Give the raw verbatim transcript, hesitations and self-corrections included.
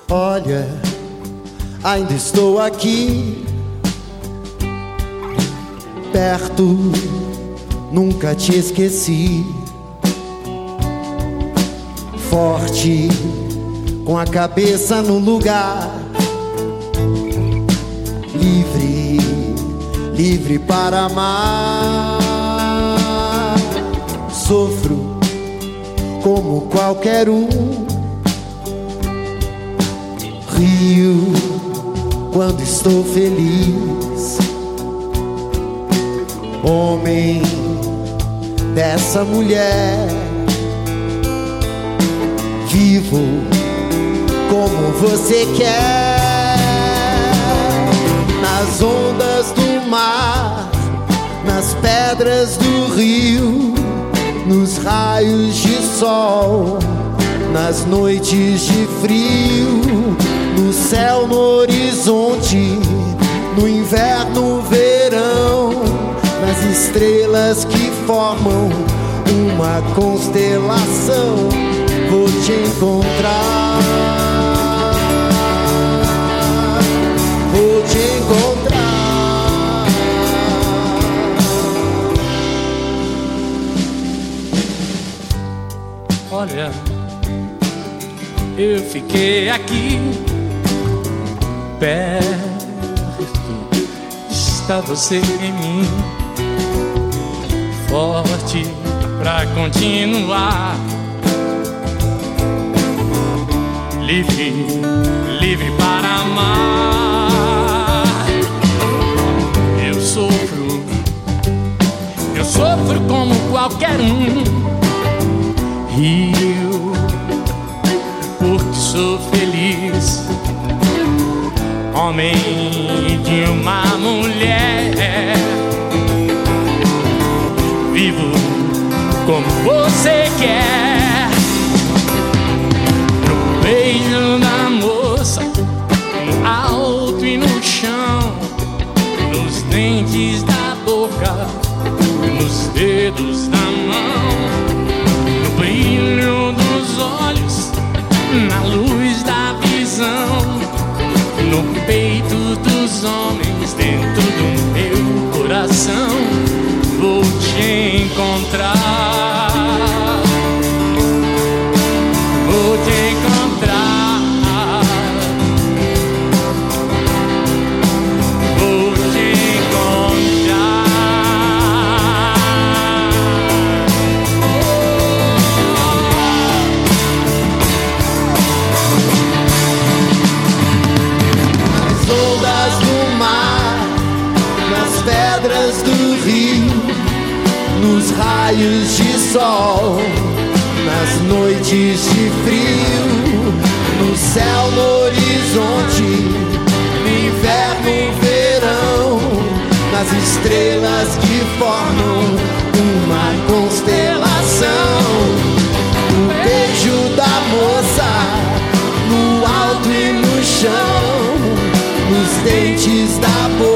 Olha, ainda estou aqui, perto, nunca te esqueci. Forte, com a cabeça no lugar, livre, livre para amar. Sofro como qualquer um, rio quando estou feliz. Homem dessa mulher, vivo como você quer. Nas ondas do mar, nas pedras do rio, nos raios de sol, nas noites de frio, no céu, no horizonte, no inverno, verão, nas estrelas que formam uma constelação. Vou te encontrar, vou te encontrar. Olha, eu fiquei aqui perto, está você em mim, forte pra continuar. Livre, livre para amar. Eu sofro, eu sofro como qualquer um. Rio, porque sou feliz. Homem de uma mulher, vivo como você quer. Beijo da moça, no alto e no chão, nos dentes da boca, nos dedos da mão, no brilho dos olhos, na luz da visão, no peito dos homens, dentro do meu coração. Vou te encontrar, vou te encontrar. Nos raios de sol, nas noites de frio, no céu, no horizonte, no inverno, verão, nas estrelas que formam uma constelação. No beijo da moça, no alto e no chão, nos dentes da boca,